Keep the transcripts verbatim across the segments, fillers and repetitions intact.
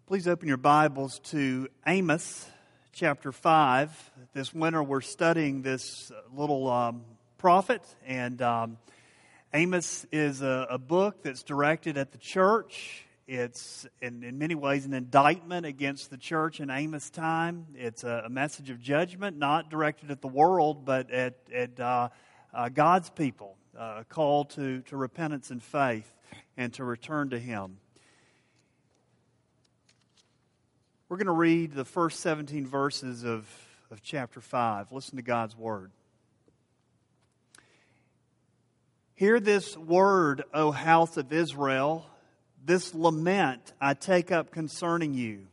Please open your Bibles to Amos chapter five. This winter we're studying this little um, prophet, and um, Amos is a, a book that's directed at the church. It's in, in many ways an indictment against the church in Amos' time. It's a, a message of judgment, not directed at the world, but at, at uh, uh, God's people, uh, a call to, to repentance and faith and to return to Him. We're going to read the first seventeen verses of, of chapter five. Listen to God's word. Hear this word, O house of Israel, this lament I take up concerning you.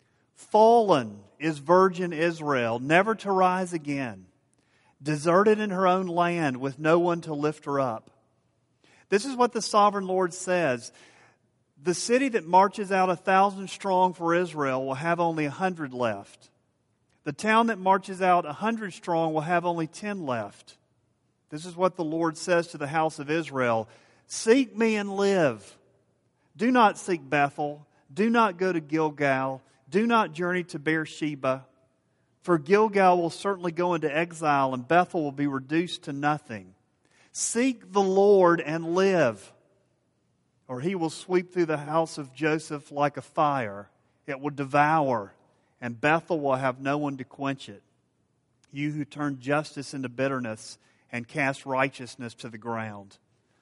Fallen is virgin Israel, never to rise again, deserted in her own land with no one to lift her up. This is what the sovereign Lord says. The city that marches out a thousand strong for Israel will have only a hundred left. The town that marches out a hundred strong will have only ten left. This is what the Lord says to the house of Israel. Seek me and live. Do not seek Bethel. Do not go to Gilgal. Do not journey to Beersheba. For Gilgal will certainly go into exile and Bethel will be reduced to nothing. Seek the Lord and live. Or He will sweep through the house of Joseph like a fire. It will devour, and Bethel will have no one to quench it. You who turn justice into bitterness and cast righteousness to the ground.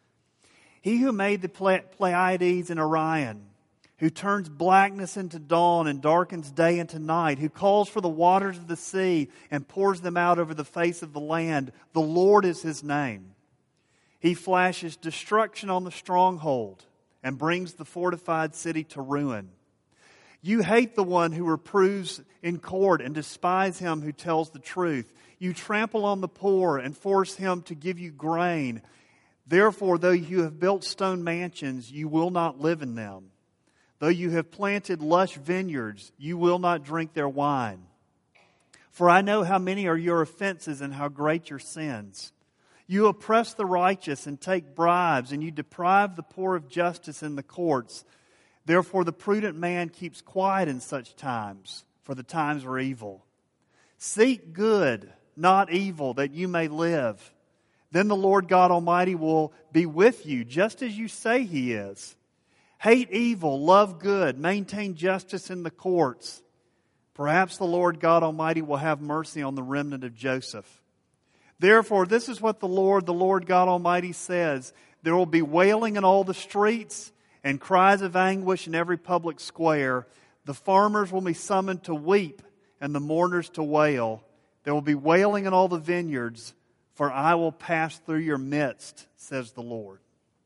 He who made the Pleiades and Orion, who turns blackness into dawn and darkens day into night, who calls for the waters of the sea and pours them out over the face of the land, the Lord is His name. He flashes destruction on the stronghold and brings the fortified city to ruin. You hate the one who reproves in court and despise him who tells the truth. You trample on the poor and force him to give you grain. Therefore, though you have built stone mansions, you will not live in them. Though you have planted lush vineyards, you will not drink their wine. For I know how many are your offenses and how great your sins. You oppress the righteous and take bribes, and you deprive the poor of justice in the courts. Therefore the prudent man keeps quiet in such times, for the times are evil. Seek good, not evil, that you may live. Then the Lord God Almighty will be with you, just as you say He is. Hate evil, love good, maintain justice in the courts. Perhaps the Lord God Almighty will have mercy on the remnant of Joseph. Therefore, this is what the Lord, the Lord God Almighty says. There will be wailing in all the streets and cries of anguish in every public square. The farmers will be summoned to weep and the mourners to wail. There will be wailing in all the vineyards, for I will pass through your midst, says the Lord.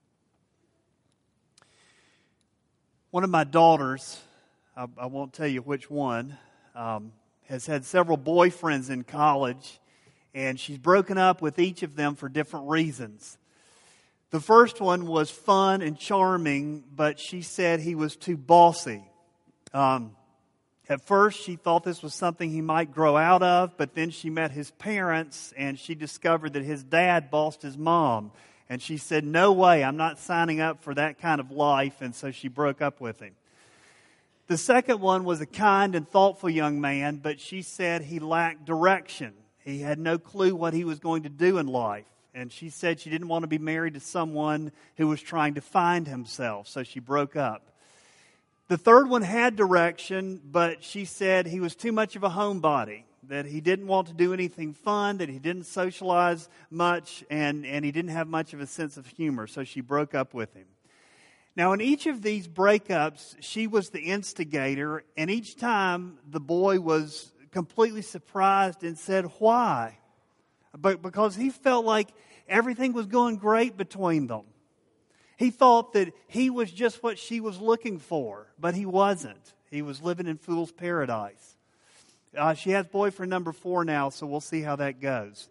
One of my daughters, I, I won't tell you which one, um, has had several boyfriends in college. And she's broken up with each of them for different reasons. The first one was fun and charming, but she said he was too bossy. Um, at first, she thought this was something he might grow out of, but then she met his parents, and she discovered that his dad bossed his mom. And she said, no way, I'm not signing up for that kind of life, and so she broke up with him. The second one was a kind and thoughtful young man, but she said he lacked direction. He had no clue what he was going to do in life. And she said she didn't want to be married to someone who was trying to find himself. So she broke up. The third one had direction, but she said he was too much of a homebody. That he didn't want to do anything fun, that he didn't socialize much, and, and he didn't have much of a sense of humor. So she broke up with him. Now, in each of these breakups, she was the instigator. And each time the boy was completely surprised and said, why? But because he felt like everything was going great between them. He thought that he was just what she was looking for, but he wasn't. He was living in fool's paradise. Uh, she has boyfriend number four now, so we'll see how that goes.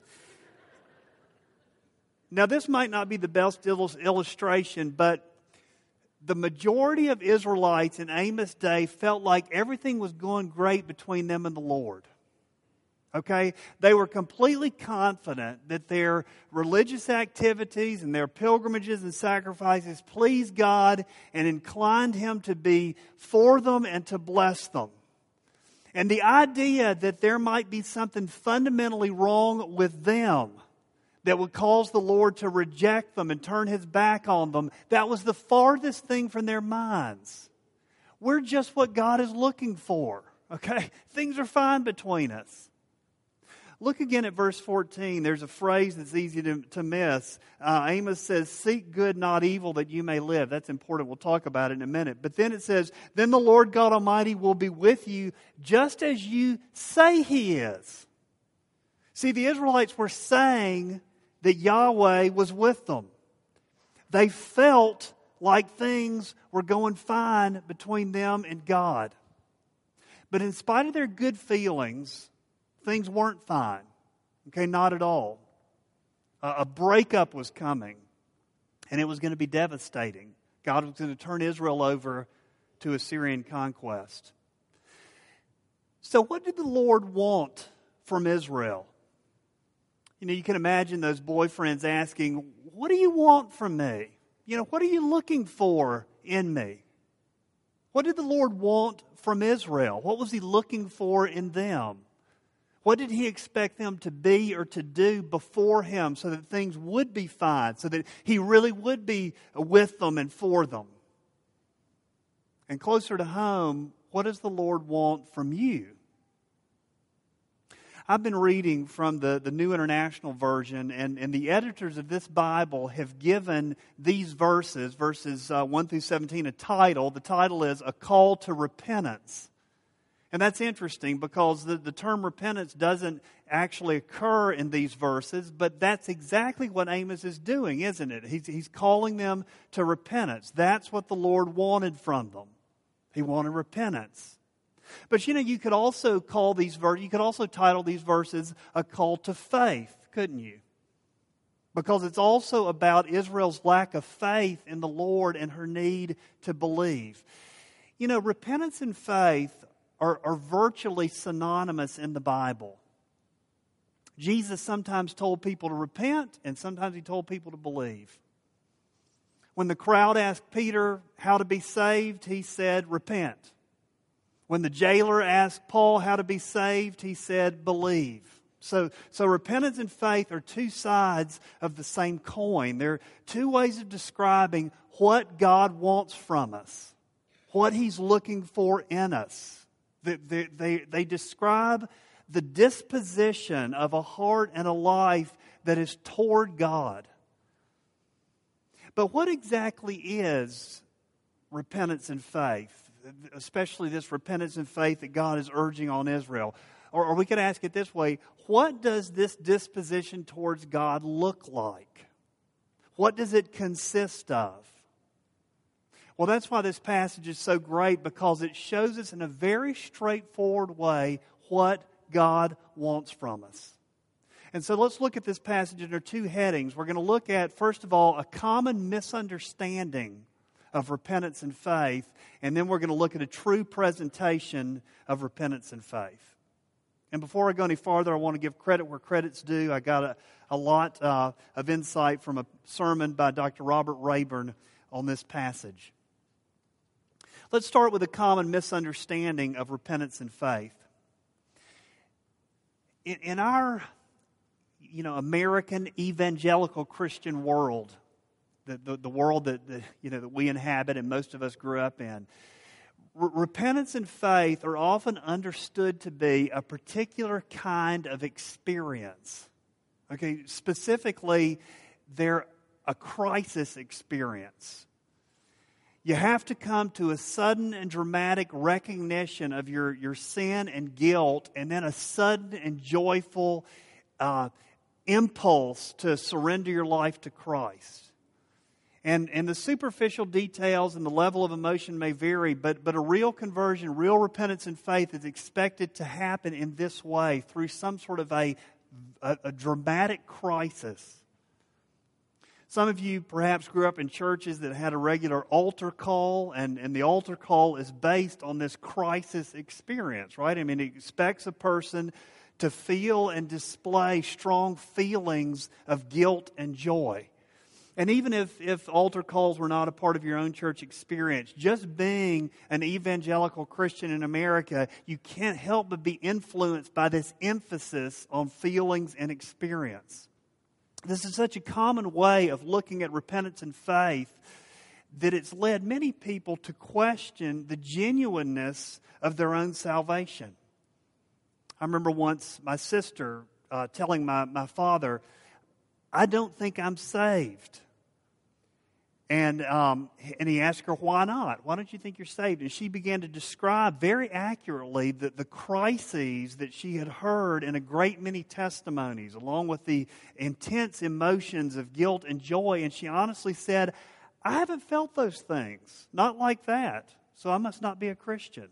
Now, this might not be the best illustration, but the majority of Israelites in Amos' day felt like everything was going great between them and the Lord. Okay? They were completely confident that their religious activities and their pilgrimages and sacrifices pleased God and inclined Him to be for them and to bless them. And the idea that there might be something fundamentally wrong with them that would cause the Lord to reject them and turn His back on them, that was the farthest thing from their minds. We're just what God is looking for, okay? Things are fine between us. Look again at verse fourteen. There's a phrase that's easy to, to miss. Uh, Amos says, seek good, not evil, that you may live. That's important. We'll talk about it in a minute. But then it says, then the Lord God Almighty will be with you just as you say He is. See, the Israelites were saying that Yahweh was with them. They felt like things were going fine between them and God. But in spite of their good feelings, things weren't fine. Okay, not at all. Uh, a breakup was coming, and it was going to be devastating. God was going to turn Israel over to Assyrian conquest. So what did the Lord want from Israel? You know, you can imagine those boyfriends asking, what do you want from me? You know, what are you looking for in me? What did the Lord want from Israel? What was He looking for in them? What did He expect them to be or to do before Him so that things would be fine, so that He really would be with them and for them? And closer to home, what does the Lord want from you? I've been reading from the, the New International Version, and, and the editors of this Bible have given these verses, verses uh, one through seventeen, a title. The title is A Call to Repentance. And that's interesting because the, the term repentance doesn't actually occur in these verses, but that's exactly what Amos is doing, isn't it? He's, he's calling them to repentance. That's what the Lord wanted from them. He wanted repentance. But you know, you could also call these verses, you could also title these verses A Call to Faith, couldn't you? Because it's also about Israel's lack of faith in the Lord and her need to believe. You know, repentance and faith are, are virtually synonymous in the Bible. Jesus sometimes told people to repent, and sometimes He told people to believe. When the crowd asked Peter how to be saved, he said, repent. When the jailer asked Paul how to be saved, he said, believe. So, so repentance and faith are two sides of the same coin. They're two ways of describing what God wants from us, what He's looking for in us. They, they, they, they describe the disposition of a heart and a life that is toward God. But what exactly is repentance and faith? Especially this repentance and faith that God is urging on Israel. Or, or we could ask it this way, what does this disposition towards God look like? What does it consist of? Well, that's why this passage is so great, because it shows us in a very straightforward way what God wants from us. And so let's look at this passage under two headings. We're going to look at, first of all, a common misunderstanding of repentance and faith, and then we're going to look at a true presentation of repentance and faith. And before I go any farther, I want to give credit where credit's due. I got a, a lot uh, of insight from a sermon by Doctor Robert Rayburn on this passage. Let's start with a common misunderstanding of repentance and faith. In, in our, you know, American evangelical Christian world, The, the, the world that, that you know that we inhabit and most of us grew up in. R- repentance and faith are often understood to be a particular kind of experience. Okay, specifically, they're a crisis experience. You have to come to a sudden and dramatic recognition of your, your sin and guilt, and then a sudden and joyful uh, impulse to surrender your life to Christ. And, and the superficial details and the level of emotion may vary, but, but a real conversion, real repentance and faith is expected to happen in this way, through some sort of a, a, a dramatic crisis. Some of you perhaps grew up in churches that had a regular altar call, and, and the altar call is based on this crisis experience, right? I mean, it expects a person to feel and display strong feelings of guilt and joy. And even if, if altar calls were not a part of your own church experience, just being an evangelical Christian in America, you can't help but be influenced by this emphasis on feelings and experience. This is such a common way of looking at repentance and faith that it's led many people to question the genuineness of their own salvation. I remember once my sister uh, telling my, my father, "I don't think I'm saved." And um, and he asked her, "Why not? Why don't you think you're saved?" And she began to describe very accurately the, the crises that she had heard in a great many testimonies, along with the intense emotions of guilt and joy. And she honestly said, "I haven't felt those things, not like that, so I must not be a Christian."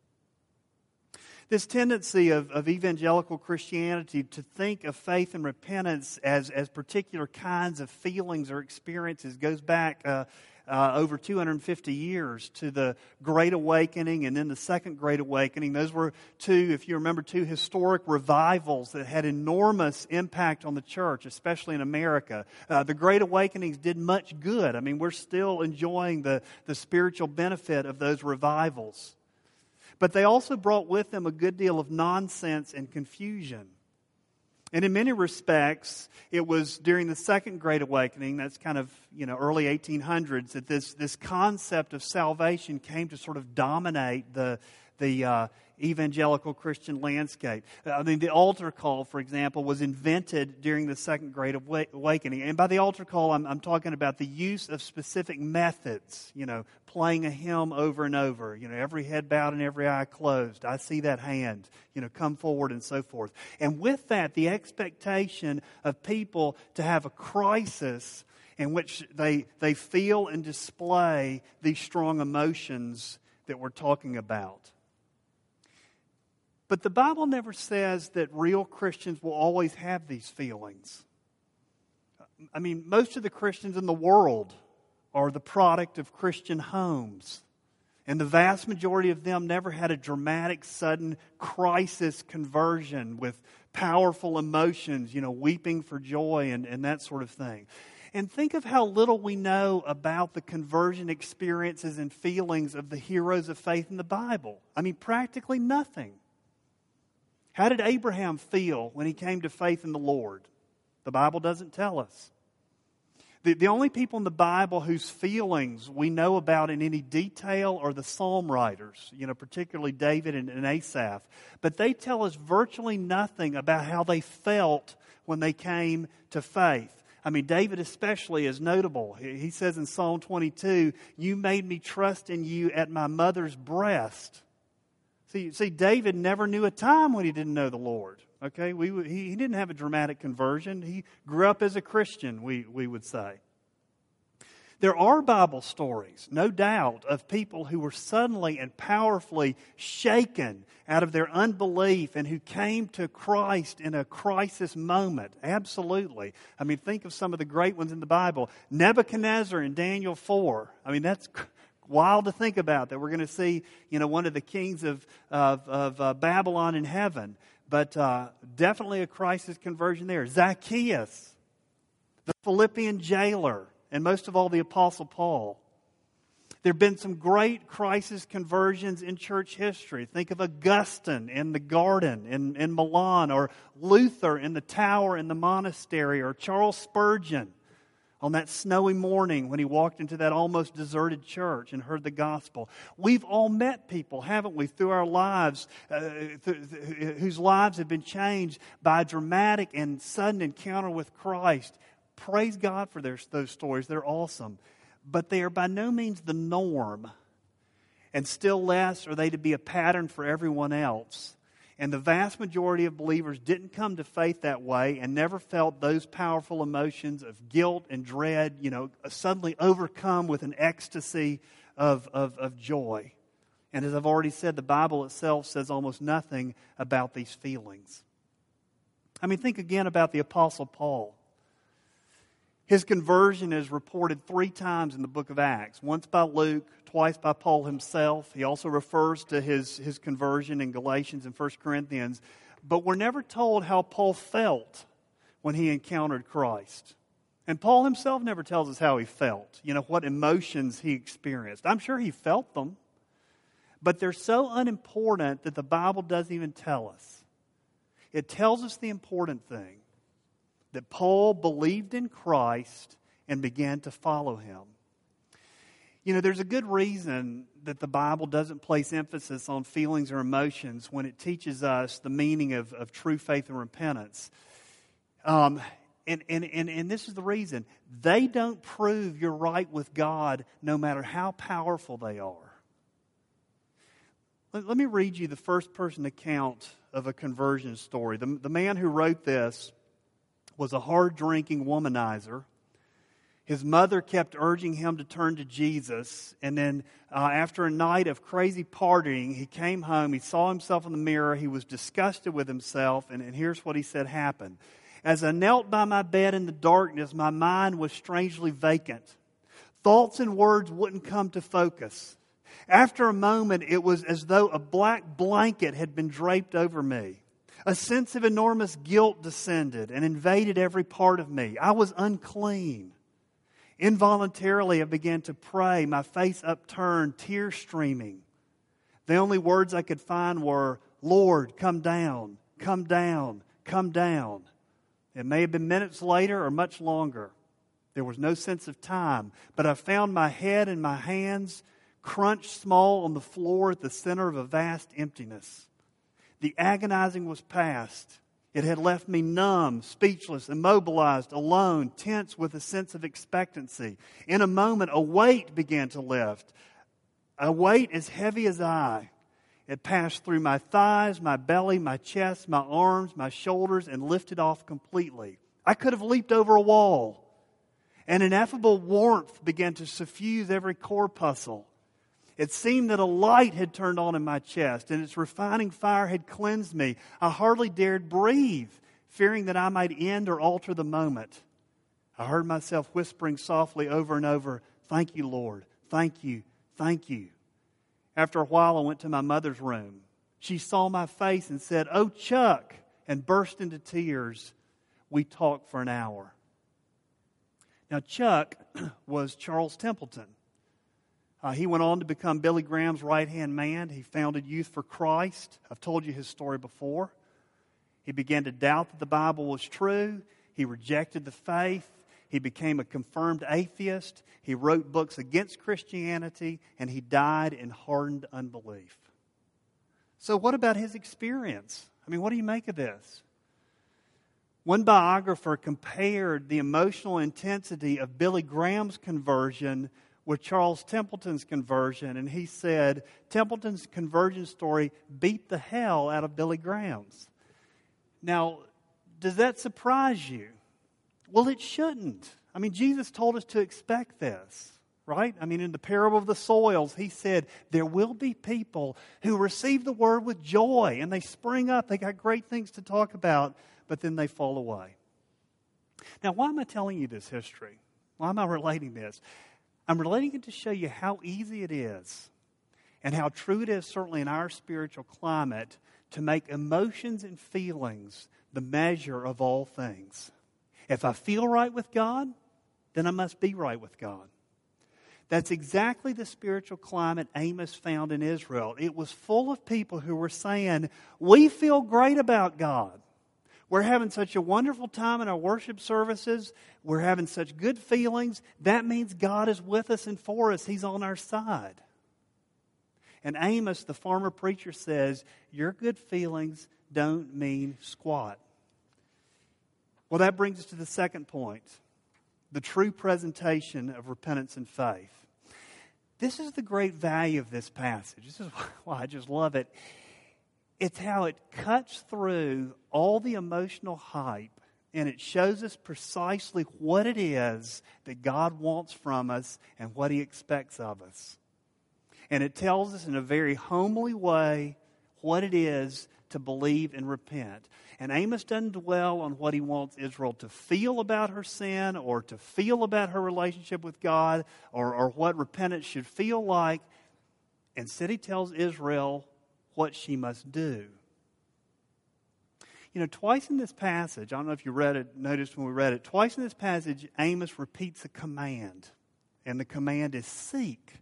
This tendency of, of evangelical Christianity to think of faith and repentance as, as particular kinds of feelings or experiences goes back uh, uh, over two hundred fifty years to the Great Awakening and then the Second Great Awakening. Those were two, if you remember, two historic revivals that had enormous impact on the church, especially in America. Uh, the Great Awakenings did much good. I mean, we're still enjoying the, the spiritual benefit of those revivals. But they also brought with them a good deal of nonsense and confusion. And in many respects, it was during the Second Great Awakening, that's kind of, you know, early eighteen hundreds, that this, this concept of salvation came to sort of dominate the, the uh, evangelical Christian landscape. I mean, the altar call, for example, was invented during the Second Great Awakening. And by the altar call, I'm, I'm talking about the use of specific methods, you know, playing a hymn over and over, you know, every head bowed and every eye closed. I see that hand, you know, come forward and so forth. And with that, the expectation of people to have a crisis in which they, they feel and display these strong emotions that we're talking about. But the Bible never says that real Christians will always have these feelings. I mean, most of the Christians in the world are the product of Christian homes. And the vast majority of them never had a dramatic, sudden crisis conversion with powerful emotions, you know, weeping for joy and, and that sort of thing. And think of how little we know about the conversion experiences and feelings of the heroes of faith in the Bible. I mean, practically nothing. How did Abraham feel when he came to faith in the Lord? The Bible doesn't tell us. The, the only people in the Bible whose feelings we know about in any detail are the psalm writers, you know, particularly David and, and Asaph. But they tell us virtually nothing about how they felt when they came to faith. I mean, David especially is notable. He, he says in Psalm twenty-two, "You made me trust in you at my mother's breast." See, see, David never knew a time when he didn't know the Lord. Okay, we he, he didn't have a dramatic conversion. He grew up as a Christian, we, we would say. There are Bible stories, no doubt, of people who were suddenly and powerfully shaken out of their unbelief and who came to Christ in a crisis moment. Absolutely. I mean, think of some of the great ones in the Bible. Nebuchadnezzar in Daniel four. I mean, that's wild to think about, that we're going to see, you know, one of the kings of of, of uh, Babylon in heaven. But uh, definitely a crisis conversion there. Zacchaeus, the Philippian jailer, and most of all the Apostle Paul. There have been some great crisis conversions in church history. Think of Augustine in the garden in, in Milan, or Luther in the tower in the monastery, or Charles Spurgeon on that snowy morning when he walked into that almost deserted church and heard the gospel. We've all met people, haven't we, through our lives, uh, th- th- whose lives have been changed by a dramatic and sudden encounter with Christ. Praise God for their, those stories. They're awesome. But they are by no means the norm. And still less are they to be a pattern for everyone else. And the vast majority of believers didn't come to faith that way and never felt those powerful emotions of guilt and dread, you know, suddenly overcome with an ecstasy of, of, of joy. And as I've already said, the Bible itself says almost nothing about these feelings. I mean, think again about the Apostle Paul. His conversion is reported three times in the book of Acts. Once by Luke, twice by Paul himself. He also refers to his, his conversion in Galatians and First Corinthians. But we're never told how Paul felt when he encountered Christ. And Paul himself never tells us how he felt, you know, what emotions he experienced. I'm sure he felt them, but they're so unimportant that the Bible doesn't even tell us. It tells us the important thing, that Paul believed in Christ and began to follow him. You know, there's a good reason that the Bible doesn't place emphasis on feelings or emotions when it teaches us the meaning of, of true faith and repentance. Um, and, and, and, and this is the reason. They don't prove you're right with God no matter how powerful they are. Let, let me read you the first person account of a conversion story. The, the man who wrote this was a hard-drinking womanizer. His mother kept urging him to turn to Jesus. And then uh, after a night of crazy partying, he came home. He saw himself in the mirror. He was disgusted with himself. And, and here's what he said happened. As I knelt by my bed in the darkness, my mind was strangely vacant. Thoughts and words wouldn't come to focus. After a moment, it was as though a black blanket had been draped over me. A sense of enormous guilt descended and invaded every part of me. I was unclean. Involuntarily, I began to pray, my face upturned, tears streaming. The only words I could find were, Lord, come down, come down, come down. It may have been minutes later or much longer. There was no sense of time, but I found my head and my hands crunched small on the floor at the center of a vast emptiness. The agonizing was past. It had left me numb, speechless, immobilized, alone, tense with a sense of expectancy. In a moment, a weight began to lift. A weight as heavy as I. It passed through my thighs, my belly, my chest, my arms, my shoulders, and lifted off completely. I could have leaped over a wall. An ineffable warmth began to suffuse every corpuscle. It seemed that a light had turned on in my chest, and its refining fire had cleansed me. I hardly dared breathe, fearing that I might end or alter the moment. I heard myself whispering softly over and over, "Thank you, Lord. Thank you. Thank you." After a while, I went to my mother's room. She saw my face and said, "Oh, Chuck," and burst into tears. We talked for an hour. Now, Chuck was Charles Templeton. Uh, he went on to become Billy Graham's right-hand man. He founded Youth for Christ. I've told you his story before. He began to doubt that the Bible was true. He rejected the faith. He became a confirmed atheist. He wrote books against Christianity, and he died in hardened unbelief. So what about his experience? I mean, what do you make of this? One biographer compared the emotional intensity of Billy Graham's conversion with Charles Templeton's conversion, and he said, Templeton's conversion story beat the hell out of Billy Graham's. Now, does that surprise you? Well, it shouldn't. I mean, Jesus told us to expect this, right? I mean, in the parable of the soils, he said, there will be people who receive the word with joy, and they spring up, they got great things to talk about, but then they fall away. Now, why am I telling you this history? Why am I relating this? I'm relating it to show you how easy it is and how true it is, certainly in our spiritual climate, to make emotions and feelings the measure of all things. If I feel right with God, then I must be right with God. That's exactly the spiritual climate Amos found in Israel. It was full of people who were saying, we feel great about God. We're having such a wonderful time in our worship services. We're having such good feelings. That means God is with us and for us. He's on our side. And Amos, the farmer preacher, says, your good feelings don't mean squat. Well, that brings us to the second point, the true presentation of repentance and faith. This is the great value of this passage. This is why I just love it. It's how it cuts through all the emotional hype, and it shows us precisely what it is that God wants from us and what He expects of us. And it tells us in a very homely way what it is to believe and repent. And Amos doesn't dwell on what he wants Israel to feel about her sin or to feel about her relationship with God or, or what repentance should feel like. Instead, he tells Israel what she must do. You know, twice in this passage, I don't know if you read it, noticed when we read it, twice in this passage, Amos repeats a command. And the command is seek.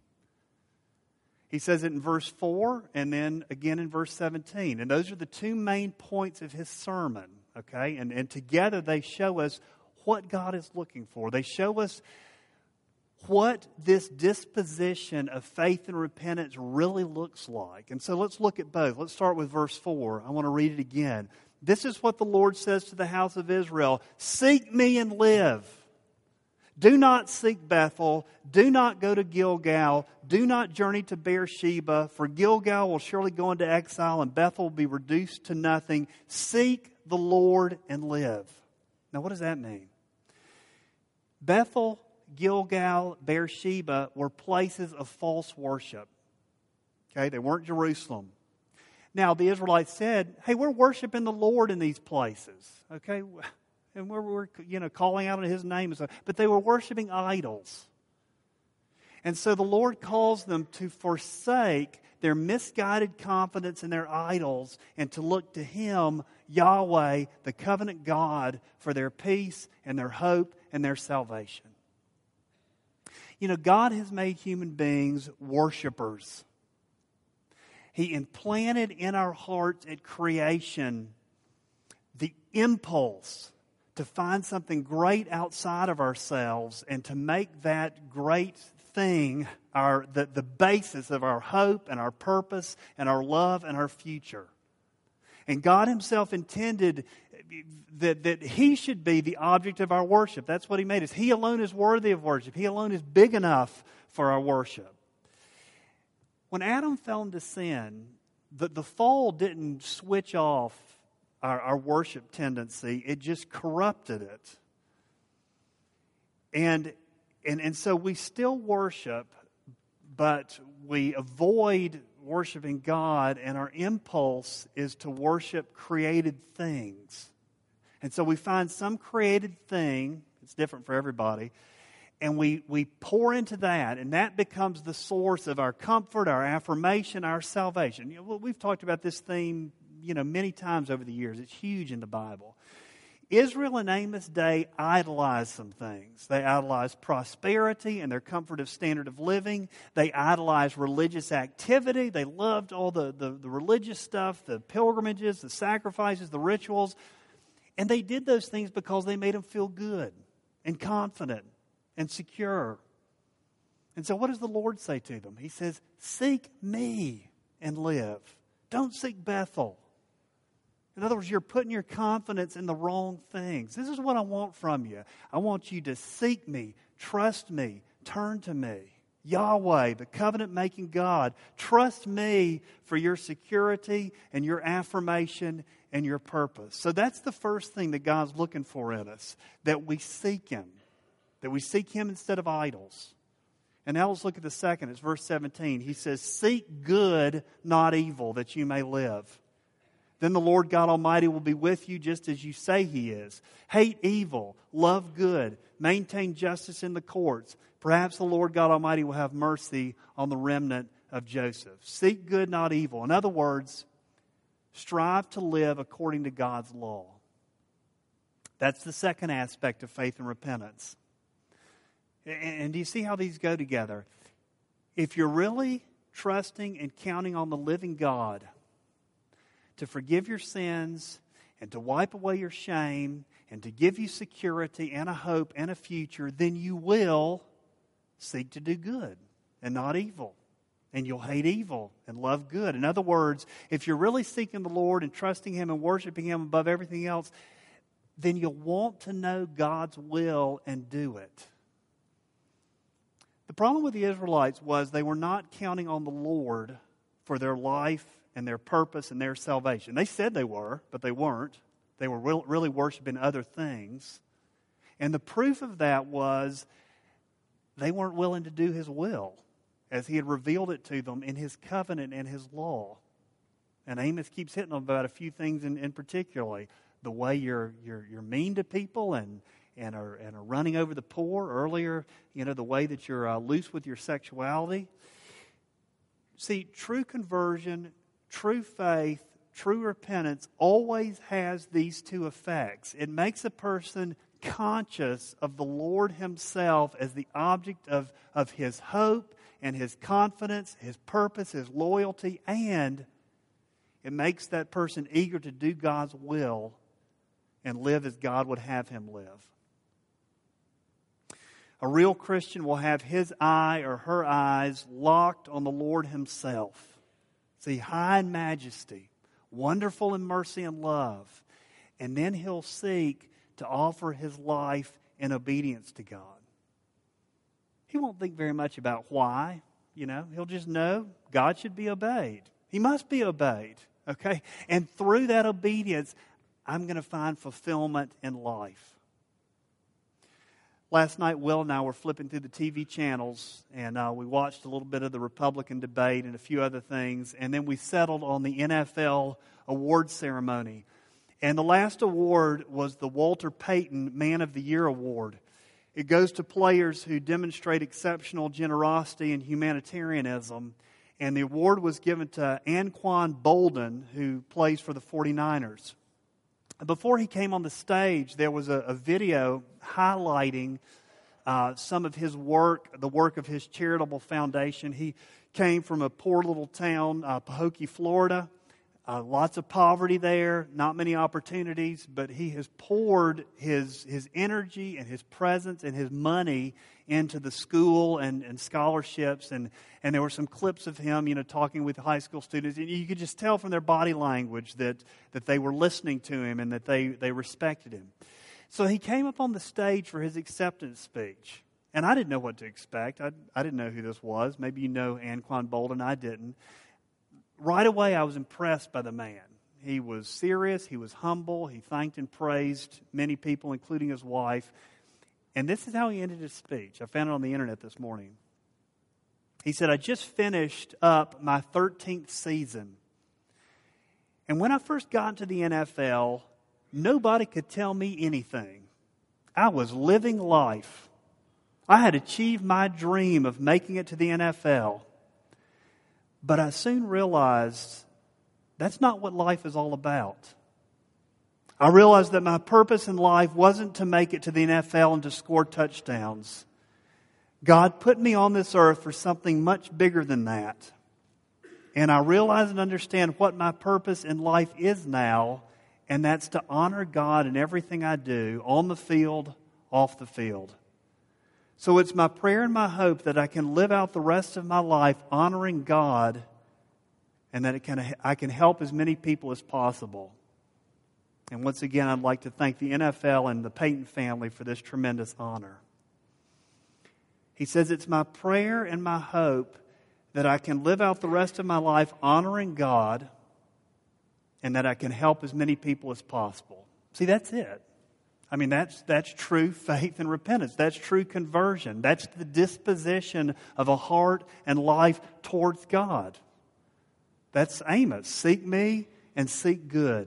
He says it in verse four and then again in verse seventeen. And those are the two main points of his sermon. Okay? And, and together they show us what God is looking for. They show us what this disposition of faith and repentance really looks like. And so let's look at both. Let's start with verse four. I want to read it again. This is what the Lord says to the house of Israel. Seek me and live. Do not seek Bethel. Do not go to Gilgal. Do not journey to Beersheba, for Gilgal will surely go into exile and Bethel will be reduced to nothing. Seek the Lord and live. Now what does that mean? Bethel, Gilgal, Beersheba were places of false worship. Okay, they weren't Jerusalem. Now, the Israelites said, hey, we're worshiping the Lord in these places. Okay, and we're, we're you know, calling out on His name. But they were worshiping idols. And so the Lord calls them to forsake their misguided confidence in their idols and to look to Him, Yahweh, the covenant God, for their peace and their hope and their salvation. You know, God has made human beings worshipers. He implanted in our hearts at creation the impulse to find something great outside of ourselves and to make that great thing our the, the basis of our hope and our purpose and our love and our future. And God Himself intended that, that He should be the object of our worship. That's what He made us. He alone is worthy of worship. He alone is big enough for our worship. When Adam fell into sin, the, the fall didn't switch off our, our worship tendency. It just corrupted it. And, and, and so we still worship, but we avoid worshiping God, and our impulse is to worship created things. And so we find some created thing, it's different for everybody, and we, we pour into that, and that becomes the source of our comfort, our affirmation, our salvation. You know, we've talked about this theme, you know, many times over the years. It's huge in the Bible. Israel in Amos' day idolized some things. They idolized prosperity and their comfort of standard of living. They idolized religious activity. They loved all the, the, the religious stuff, the pilgrimages, the sacrifices, the rituals. And they did those things because they made them feel good and confident and secure. And so what does the Lord say to them? He says, seek me and live. Don't seek Bethel. In other words, you're putting your confidence in the wrong things. This is what I want from you. I want you to seek me, trust me, turn to me. Yahweh, the covenant-making God, trust me for your security and your affirmation and your purpose. So that's the first thing that God's looking for in us, that we seek Him. That we seek Him instead of idols. And now let's look at the second. It's verse seventeen. He says, seek good, not evil, that you may live. Then the Lord God Almighty will be with you just as you say He is. Hate evil, love good, maintain justice in the courts. Perhaps the Lord God Almighty will have mercy on the remnant of Joseph. Seek good, not evil. In other words, strive to live according to God's law. That's the second aspect of faith and repentance. And do you see how these go together? If you're really trusting and counting on the living God to forgive your sins and to wipe away your shame and to give you security and a hope and a future, then you will seek to do good and not evil. And you'll hate evil and love good. In other words, if you're really seeking the Lord and trusting Him and worshiping Him above everything else, then you'll want to know God's will and do it. The problem with the Israelites was they were not counting on the Lord for their life and their purpose and their salvation. They said they were, but they weren't. They were really worshiping other things. And the proof of that was they weren't willing to do His will as He had revealed it to them in His covenant and His law. And Amos keeps hitting them about a few things in, in particularly. The way you're, you're, you're mean to people and And are, and are running over the poor. Earlier, you know, the way that you're uh, loose with your sexuality. See, true conversion, true faith true repentance always has these two effects. It makes a person conscious of the Lord Himself as the object of, of his hope and his confidence, his purpose, his loyalty, and it makes that person eager to do God's will and live as God would have him live. A real Christian will have his eye or her eyes locked on the Lord Himself. See, high in majesty, wonderful in mercy and love. And then he'll seek to offer his life in obedience to God. He won't think very much about why. You know, he'll just know God should be obeyed. He must be obeyed. Okay? And through that obedience, I'm going to find fulfillment in life. Last night, Will and I were flipping through the T V channels, and uh, we watched a little bit of the Republican debate and a few other things, and then we settled on the N F L award ceremony. And the last award was the Walter Payton Man of the Year Award. It goes to players who demonstrate exceptional generosity and humanitarianism, and the award was given to Anquan Boldin, who plays for the forty-niners. Before he came on the stage, there was a, a video highlighting uh, some of his work, the work of his charitable foundation. He came from a poor little town, uh, Pahokee, Florida. Uh, lots of poverty there, not many opportunities, but he has poured his his energy and his presence and his money into the school and, and scholarships. And, and there were some clips of him, you know, talking with high school students. And you could just tell from their body language that, that they were listening to him and that they, they respected him. So he came up on the stage for his acceptance speech. And I didn't know what to expect. I, I didn't know who this was. Maybe you know Anquan Boldin. I didn't. Right away, I was impressed by the man. He was serious. He was humble. He thanked and praised many people, including his wife. And this is how he ended his speech. I found it on the internet this morning. He said, "I just finished up my thirteenth season. And when I first got into the N F L, nobody could tell me anything. I was living life. I had achieved my dream of making it to the N F L. But I soon realized that's not what life is all about. I realized that my purpose in life wasn't to make it to the N F L and to score touchdowns. God put me on this earth for something much bigger than that. And I realize and understand what my purpose in life is now, and that's to honor God in everything I do, on the field, off the field. So it's my prayer and my hope that I can live out the rest of my life honoring God, and that it can, I can help as many people as possible." And once again, I'd like to thank the N F L and the Payton family for this tremendous honor. He says, "It's my prayer and my hope that I can live out the rest of my life honoring God, and that I can help as many people as possible." See, that's it. I mean, that's that's true faith and repentance. That's true conversion. That's the disposition of a heart and life towards God. That's Amos. Seek me and seek good.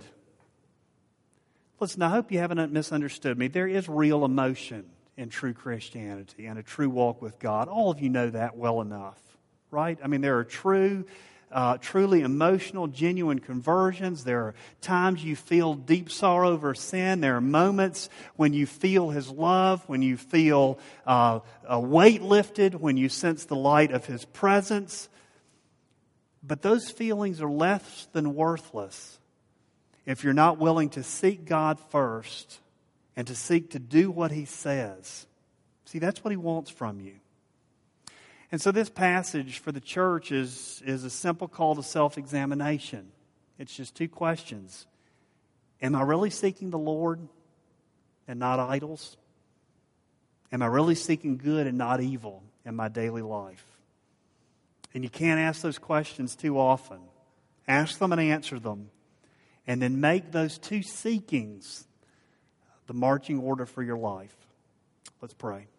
Listen, I hope you haven't misunderstood me. There is real emotion in true Christianity and a true walk with God. All of you know that well enough, right? I mean, there are true Uh, truly emotional, genuine conversions. There are times you feel deep sorrow over sin. There are moments when you feel His love, when you feel uh, a weight lifted, when you sense the light of His presence. But those feelings are less than worthless if you're not willing to seek God first and to seek to do what He says. See, that's what He wants from you. And so this passage for the church is, is a simple call to self-examination. It's just two questions. Am I really seeking the Lord and not idols? Am I really seeking good and not evil in my daily life? And you can't ask those questions too often. Ask them and answer them. And then make those two seekings the marching order for your life. Let's pray.